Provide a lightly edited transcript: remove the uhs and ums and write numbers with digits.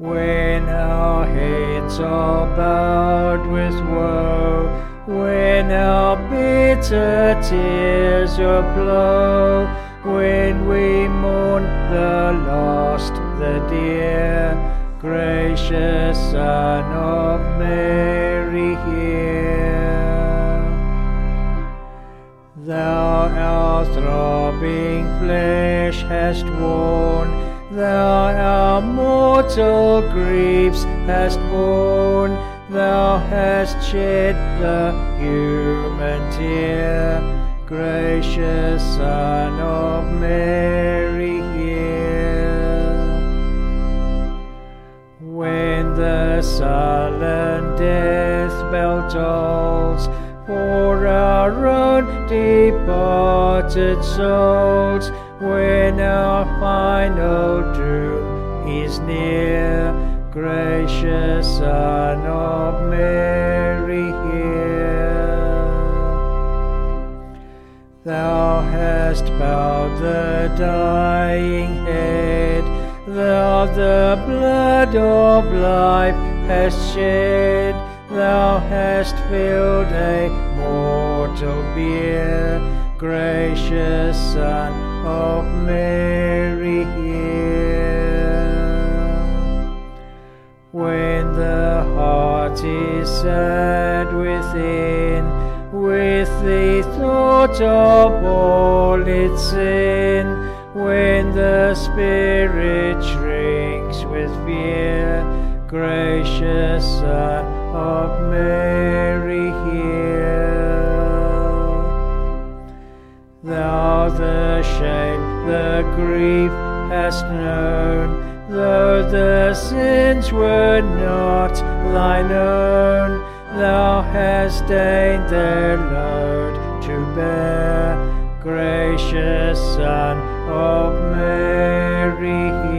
When our heads are bowed with woe, when our bitter tears flow, when we mourn the lost, the dear, gracious Son of Mary, hear. Thou our throbbing flesh hast worn, Thou our mortal griefs hast borne, Thou hast shed the human tear, gracious Son of Mary, hear. When the sullen death bell tolls for our own departed souls, when our final doom is near, gracious Son of Mary, hear. Thou hast bowed the dying head, Thou the blood of life hast shed, Thou hast filled a mortal bier, gracious Son of Mary, hear. When the heart is sad within, with the thought of all its sin, when the spirit shrinks with fear, gracious Son of Mary, hear. Thou the shame, the grief hast known, though the sins were not thine own, Thou hast deigned their load to bear, gracious Son of Mary, hear.